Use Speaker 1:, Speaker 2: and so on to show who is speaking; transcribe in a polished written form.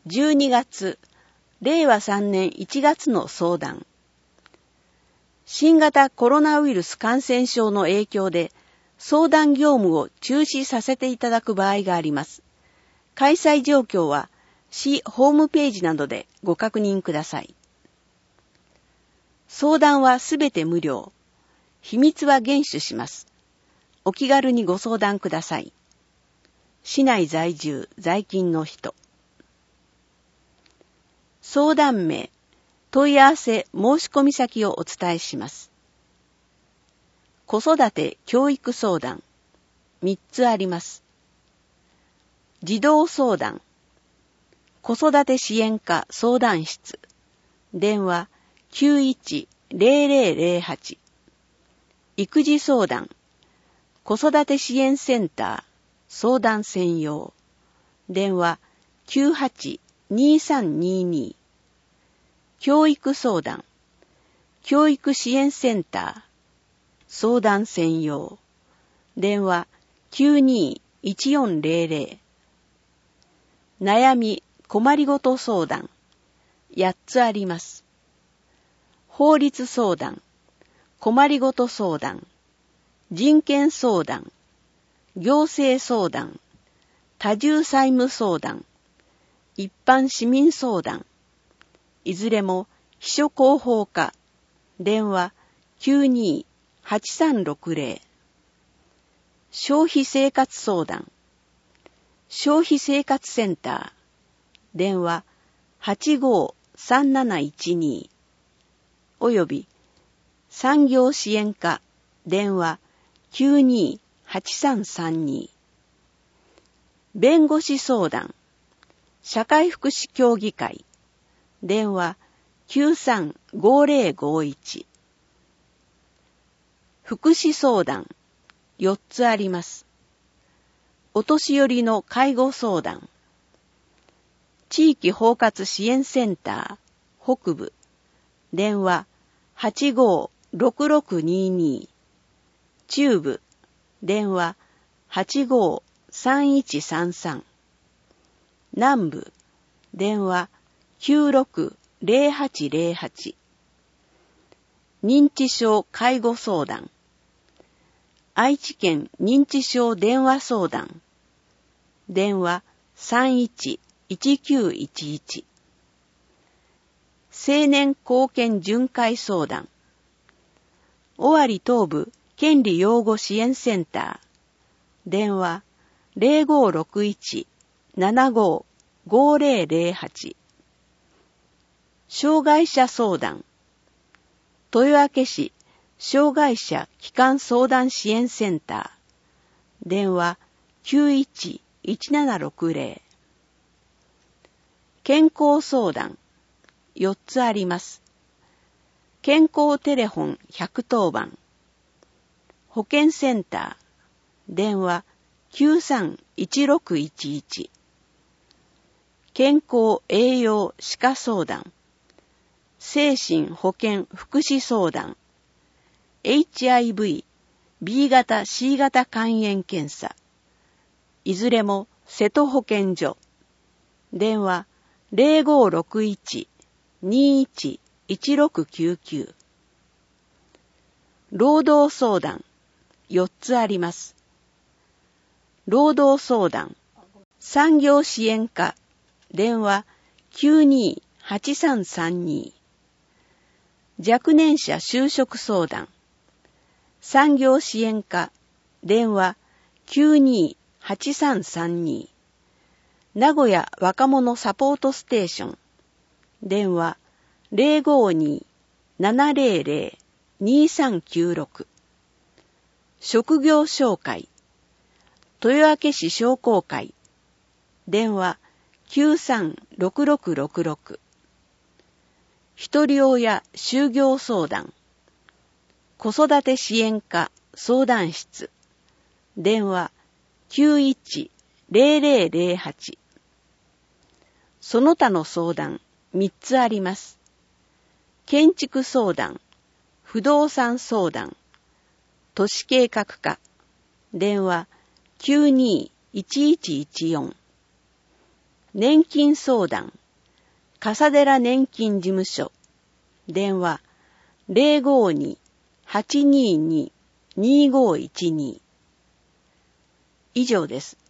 Speaker 1: 12月、令和3年1月の相談。新型コロナウイルス感染症の影響で相談業務を中止させていただく場合があります。開催状況は市ホームページなどでご確認ください。相談はすべて無料。秘密は厳守します。お気軽にご相談ください。市内在住、在勤の人。相談名、問い合わせ申し込み先をお伝えします。子育て教育相談、3つあります。児童相談、子育て支援課相談室、電話 91-0008、育児相談、子育て支援センター相談専用、電話 98-2322、教育相談、教育支援センター相談専用、電話 92-1400、悩み困りごと相談、8つあります。法律相談、困りごと相談、人権相談、行政相談、多重債務相談、一般市民相談、いずれも秘書広報課、電話 92-8360、消費生活相談、消費生活センター、電話 85-3712、および産業支援課、電話 92-8332、弁護士相談、社会福祉協議会、電話 93-5051、福祉相談、4つあります。お年寄りの介護相談、地域包括支援センター、北部、電話 85-6622、中部、電話 85-3133、南部、電話 96-0808、認知症介護相談、愛知県認知症電話相談、電話 31-1911、青年貢献巡回相談、尾張東部権利擁護支援センター、電話 0561-75-5008、障害者相談、豊明市障害者基幹相談支援センター、電話 91-1760、健康相談、4つあります。健康テレフォン110番、保健センター、電話 93-1611、健康栄養歯科相談、精神保健福祉相談、HIV、B 型 C 型肝炎検査、いずれも瀬戸保健所、電話 0561-21-1699、労働相談、4つあります。労働相談、産業支援課、電話 92-8332、若年者就職相談、産業支援課、電話 92-8332、名古屋若者サポートステーション、電話 052-700-2396、職業紹介、豊明市商工会、電話 93-6666、一人親就業相談、子育て支援課相談室、電話 91-0008、その他の相談3つあります。建築相談、不動産相談、都市計画課、電話 92-1114、年金相談、 笠寺年金事務所。電話052-822-2512。以上です。